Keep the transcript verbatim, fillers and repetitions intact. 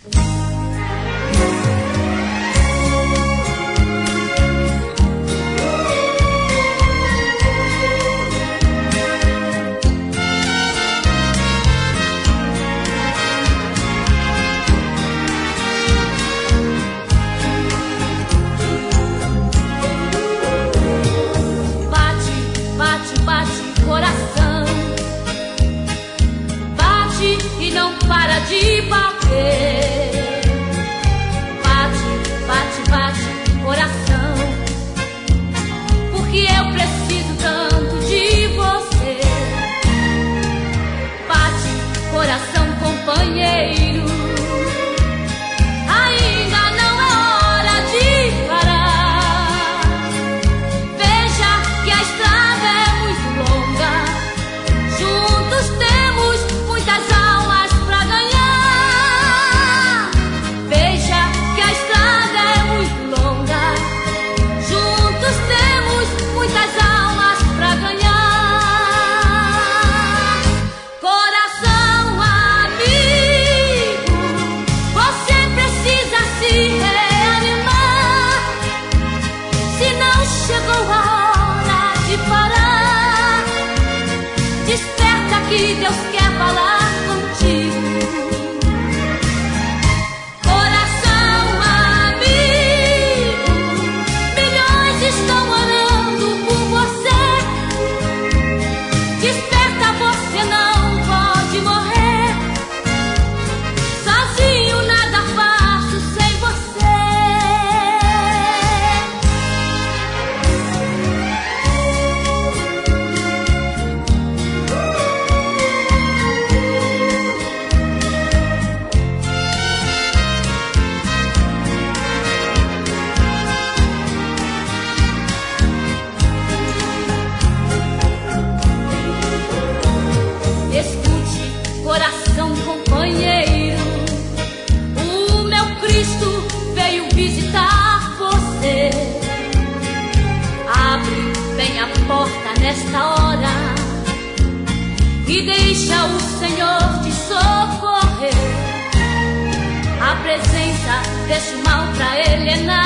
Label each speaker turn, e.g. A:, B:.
A: De bater, bate, bate, bate, coração, porque eu preciso tanto de você. Bate, coração, companheiro, ainda não é hora de parar. Veja que a estrada é muito longa, juntos temos muitas almas pra ganhar. Que Deus quer falar contigo. Coração amigo, milhões estão orando por você. Desperta, você não pode morrer. Sozinho nada faço sem você. Coração companheiro, o meu Cristo veio visitar você. Abre bem a porta nesta hora e deixa o Senhor te socorrer. A presença deste mal pra ele é nada.